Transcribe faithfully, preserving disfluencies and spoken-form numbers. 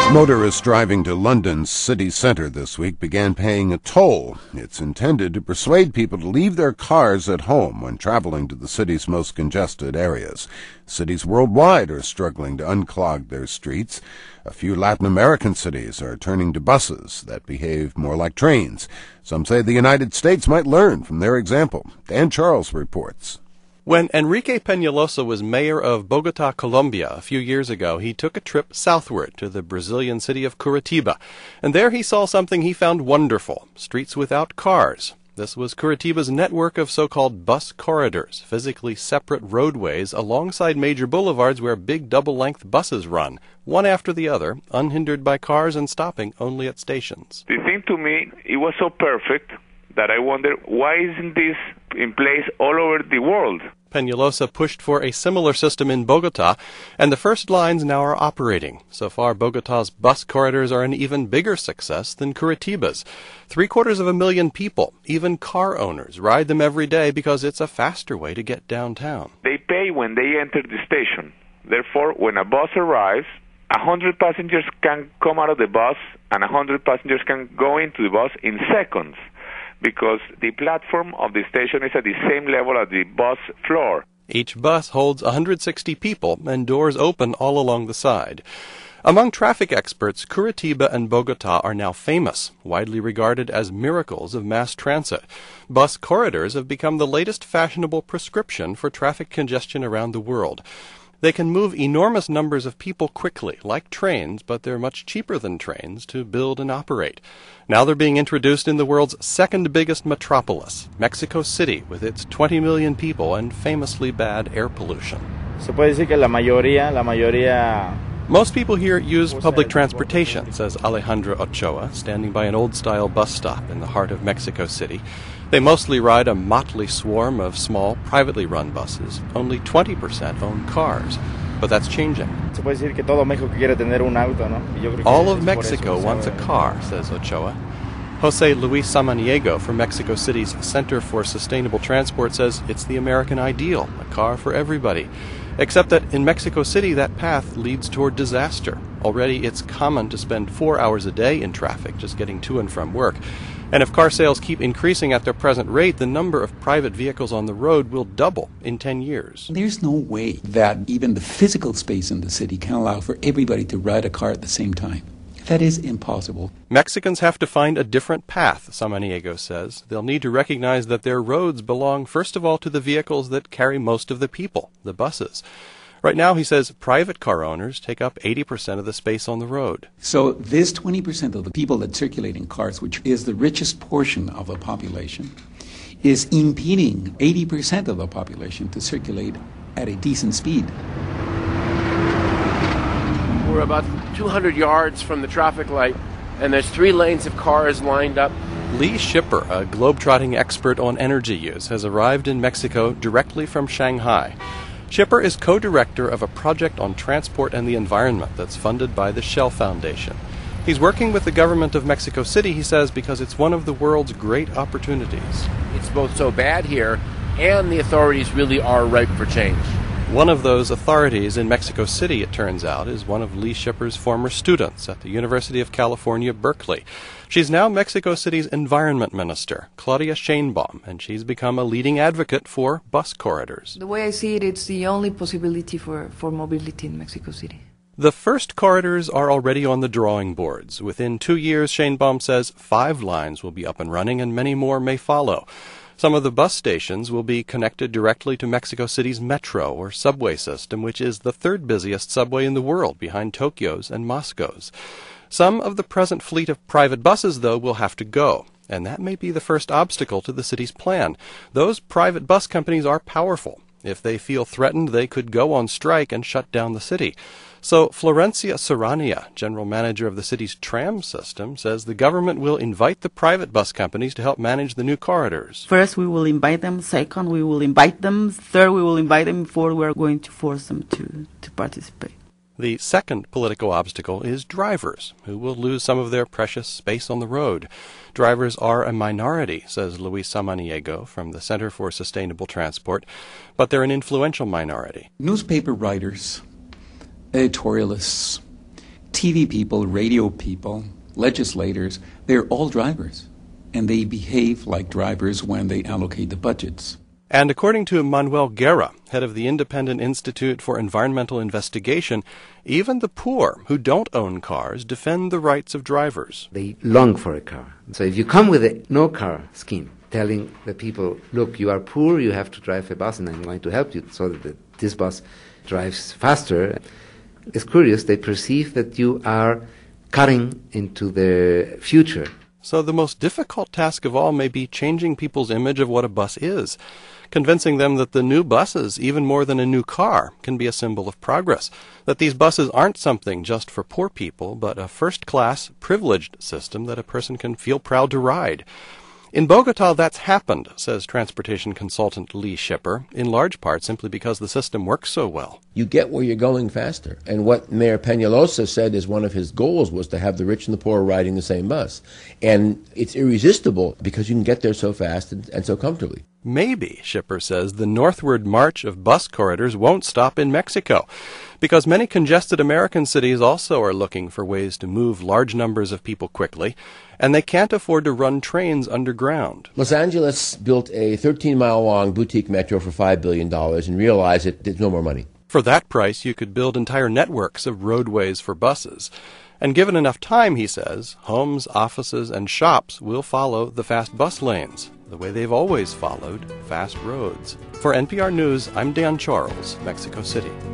Motorists driving to London's city centre this week began paying a toll. It's intended to persuade people to leave their cars at home when traveling to the city's most congested areas. Cities worldwide are struggling to unclog their streets. A few Latin American cities are turning to buses that behave more like trains. Some say the United States might learn from their example. Dan Charles reports. When Enrique Peñalosa was mayor of Bogotá, Colombia, a few years ago, he took a trip southward to the Brazilian city of Curitiba. And there he saw something he found wonderful: streets without cars. This was Curitiba's network of so-called bus corridors, physically separate roadways alongside major boulevards where big double-length buses run, one after the other, unhindered by cars and stopping only at stations. The thing to me, it was so perfect that I wonder, why isn't this in place all over the world? Peñalosa pushed for a similar system in Bogotá, and the first lines now are operating. So far, Bogotá's bus corridors are an even bigger success than Curitiba's. Three-quarters of a million people, even car owners, ride them every day because it's a faster way to get downtown. They pay when they enter the station. Therefore, when a bus arrives, a hundred passengers can come out of the bus, and a hundred passengers can go into the bus in seconds, because the platform of the station is at the same level as the bus floor. Each bus holds one hundred sixty people, and doors open all along the side. Among traffic experts, Curitiba and Bogotá are now famous, widely regarded as miracles of mass transit. Bus corridors have become the latest fashionable prescription for traffic congestion around the world. They can move enormous numbers of people quickly, like trains, but they're much cheaper than trains to build and operate. Now they're being introduced in the world's second biggest metropolis, Mexico City, with its twenty million people and famously bad air pollution. Se puede decir que la mayoría, la mayoría... Most people here use public transportation, says Alejandra Ochoa, standing by an old-style bus stop in the heart of Mexico City. They mostly ride a motley swarm of small, privately run buses. Only twenty percent own cars. But that's changing. Se puede decir que todo México quiere tener un auto, ¿no? Yo creo que All of Mexico wants a car, says Ochoa. Jose Luis Samaniego from Mexico City's Center for Sustainable Transport says it's the American ideal, a car for everybody. Except that in Mexico City, that path leads toward disaster. Already, it's common to spend four hours a day in traffic just getting to and from work. And if car sales keep increasing at their present rate, the number of private vehicles on the road will double in ten years. There's no way that even the physical space in the city can allow for everybody to ride a car at the same time. That is impossible. Mexicans have to find a different path, Samaniego says. They'll need to recognize that their roads belong first of all to the vehicles that carry most of the people, the buses. Right now, he says, private car owners take up eighty percent of the space on the road. So this twenty percent of the people that circulate in cars, which is the richest portion of the population, is impeding eighty percent of the population to circulate at a decent speed. We're about two hundred yards from the traffic light, and there's three lanes of cars lined up. Lee Schipper, a globetrotting expert on energy use, has arrived in Mexico directly from Shanghai. Schipper is co-director of a project on transport and the environment that's funded by the Shell Foundation. He's working with the government of Mexico City, he says, because it's one of the world's great opportunities. It's both so bad here, and the authorities really are ripe for change. One of those authorities in Mexico City, it turns out, is one of Lee Schipper's former students at the University of California, Berkeley. She's now Mexico City's environment minister, Claudia Sheinbaum, and she's become a leading advocate for bus corridors. The way I see it, it's the only possibility for, for mobility in Mexico City. The first corridors are already on the drawing boards. Within two years, Sheinbaum says, five lines will be up and running and many more may follow. Some of the bus stations will be connected directly to Mexico City's metro or subway system, which is the third busiest subway in the world, behind Tokyo's and Moscow's. Some of the present fleet of private buses, though, will have to go, and that may be the first obstacle to the city's plan. Those private bus companies are powerful. If they feel threatened, they could go on strike and shut down the city. So Florencia Serrania, general manager of the city's tram system, says the government will invite the private bus companies to help manage the new corridors. First, we will invite them. Second, we will invite them. Third, we will invite them. Fourth, we are going to force them to, to participate. The second political obstacle is drivers, who will lose some of their precious space on the road. Drivers are a minority, says Luis Samaniego from the Center for Sustainable Transport, but they're an influential minority. Newspaper writers, editorialists, T V people, radio people, legislators, they're all drivers. And they behave like drivers when they allocate the budgets. And according to Manuel Guerra, head of the Independent Institute for Environmental Investigation, even the poor who don't own cars defend the rights of drivers. They long for a car. So if you come with a no-car scheme, telling the people, look, you are poor, you have to drive a bus, and I'm going to help you so that the, this bus drives faster, it's curious, they perceive that you are cutting into their future. So the most difficult task of all may be changing people's image of what a bus is, convincing them that the new buses, even more than a new car, can be a symbol of progress, that these buses aren't something just for poor people, but a first-class, privileged system that a person can feel proud to ride. In Bogota, that's happened, says transportation consultant Lee Schipper, in large part simply because the system works so well. You get where you're going faster. And what Mayor Peñalosa said is one of his goals was to have the rich and the poor riding the same bus. And it's irresistible because you can get there so fast and, and so comfortably. Maybe, Schipper says, the northward march of bus corridors won't stop in Mexico, because many congested American cities also are looking for ways to move large numbers of people quickly, and they can't afford to run trains underground. Los Angeles built a thirteen-mile-long boutique metro for five billion dollars and realized that there's no more money. For that price, you could build entire networks of roadways for buses. And given enough time, he says, homes, offices, and shops will follow the fast bus lanes, the way they've always followed fast roads. For N P R News, I'm Dan Charles, Mexico City.